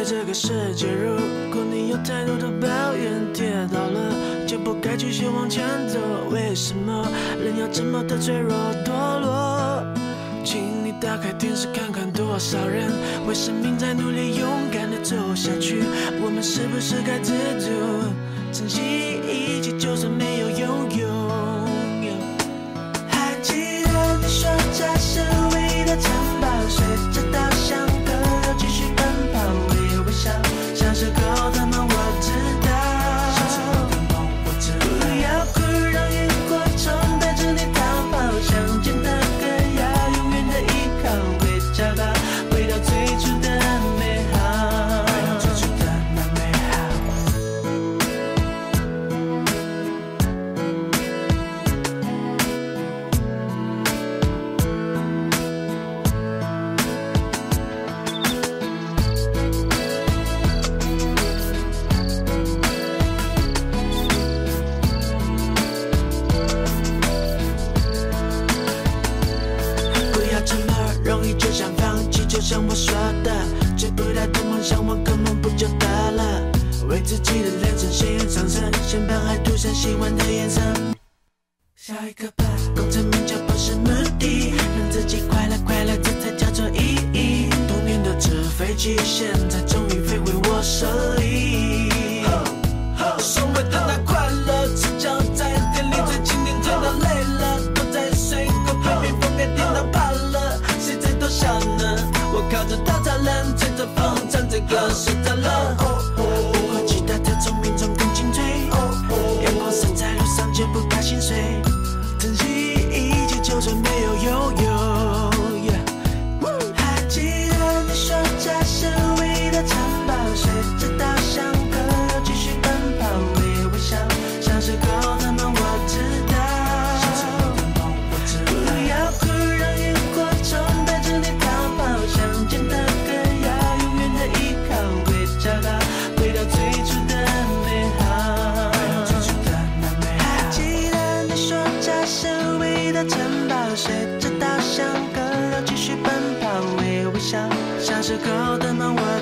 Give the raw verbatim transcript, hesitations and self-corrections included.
这个世界，如果你有太多的抱怨，跌倒了就不该继续往前走。为什么人要这么的脆弱堕落？请你打开电视看看，多少人为生命在努力，勇敢的走下去。我们是不是该知足，珍惜一切，就算没有拥有。还记得你说这是唯一的城堡，随着稻香河流继续奔跑，微微笑，小时候的梦我知道。小时候的梦我知道。不要哭，让萤火虫带着你逃跑，想见的歌要永远的依靠，会找到回到最初的美好，回到最初的那美好。不要这么容易就想放弃，就像我说的，追不到的梦想，我根本不就得了？为自己的人生鲜艳上升，先把爱涂上喜欢的颜色。下一个吧，功成名就不是目的，让自己快乐快乐，这才叫做意义。童年的纸飞机，现在终于飞回我手里。所谓的那快乐，赤脚在店里最经典，最到累了，躲在水沟被蜜蜂给叮到怕了，谁在偷笑呢？我靠着稻草人，吹着风，唱着歌，睡着了。比我其他的聪明中更精粹，阳光洒在路上就不怕心碎，珍惜一切，就算没有拥有。还记得你说这是唯一的城堡，随着稻香河流继续奔跑，微微笑，小时候的梦我知道。小时候的梦我知道。不要哭，让萤火虫带着你逃跑，想见的歌要永远的依靠，会找到回到最初的美好，回到最初的那美好。还记得你说这是唯一的城堡，随着稻香河流继续奔跑，微微笑，小时候的梦我